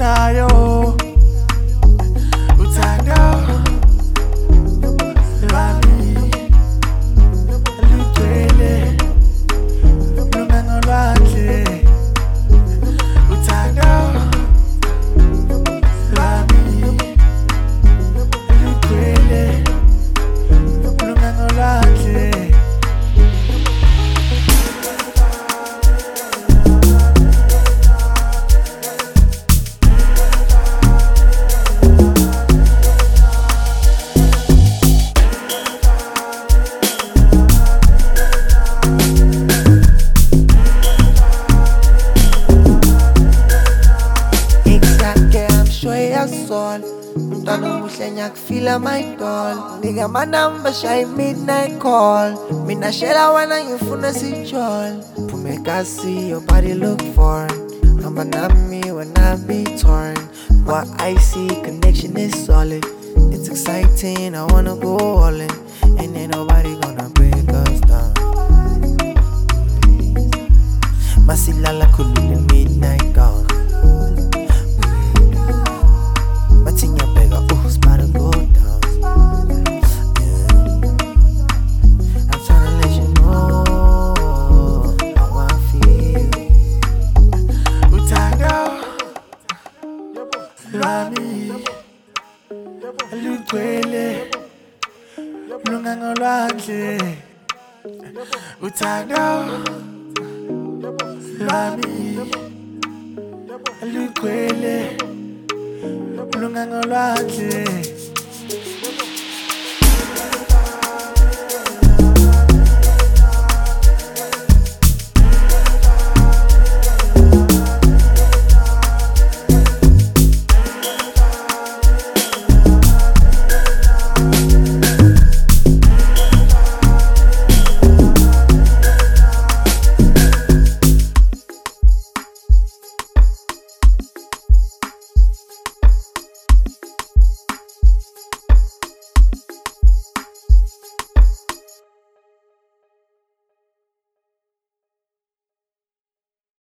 enginayo uthando lwami lugcwele lungangolwandle uthando lwami lugcwele lungangolwandle Sol, mntwana omuhle ngiyakufila my doll. Nika my number, shy midnight call. Mina shela wena ngifuna sijol. Phumeka see your body look foreign. Hamba nami when I be torn. What I see, connection is solid. It's exciting, I wanna go all in. And ain't nobody gonna break us down. Masilala kulule midnight gown. Lwami lugcwele lungangolwandle uthando lwami lugcwele lungangolwandle